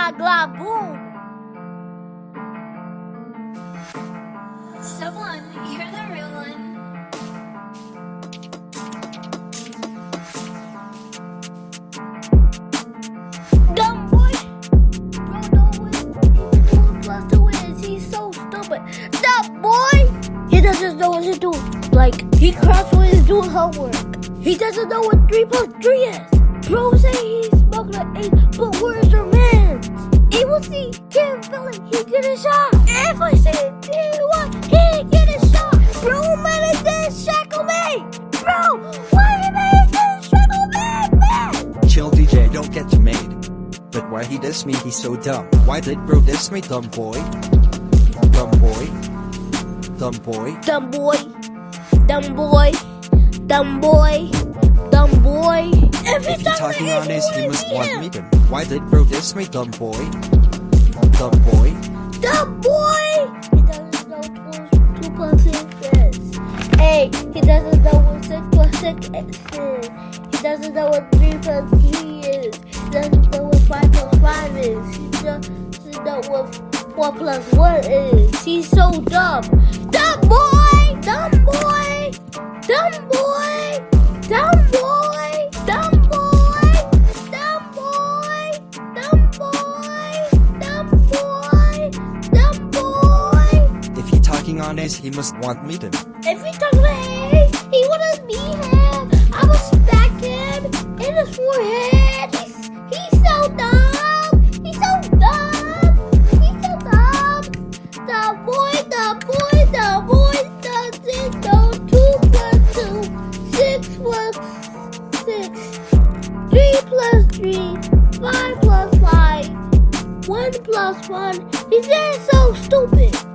blah, blah, boom. Someone, you're the real one. Dumb boy. Bro, no way. 2 plus 2 is. He's so stupid. Dumb boy. He doesn't know what to do. Like, he cries when he's doing homework. He doesn't know what 3 plus 3 is. Bro say he's smuggling 8, but where's your man? Able see can't feel it, he get a shot. If I say D1, he get a shot. Bro, made this shackle me. Bro, why you made this shackle me, man? Chill DJ, don't get made. But why he diss me, he's so dumb. Why did bro diss me, dumb boy? Dumb boy. Dumb boy. Dumb boy. Dumb boy. Dumb boy. Dumb boy. If he talking honest, he must want me to. Why did bro diss me, dumb boy? Dumb boy. Dumb boy! He doesn't know 2 plus 6 is. Hey, he doesn't know what 6 plus 6 is. He doesn't know what 3 plus 3 is. He doesn't know what 5 plus 5 is. He doesn't know what 4 plus 1 is. He's so dumb. Dumb boy! Dumb boy! Dumb boy! Dumb boy! Dumb boy! Dumb boy! Dumb boy! Dumb boy! Dumb boy! If he talking honest, he must want me to. If he talk like hey, he wanna be him. I will smack him in his forehead. He's so dumb. He's so dumb. He's so dumb. The boy doesn't know 2 plus 2, 6 plus 6, 3 plus 3, 5 plus 5, 1 plus 1. He's getting so stupid.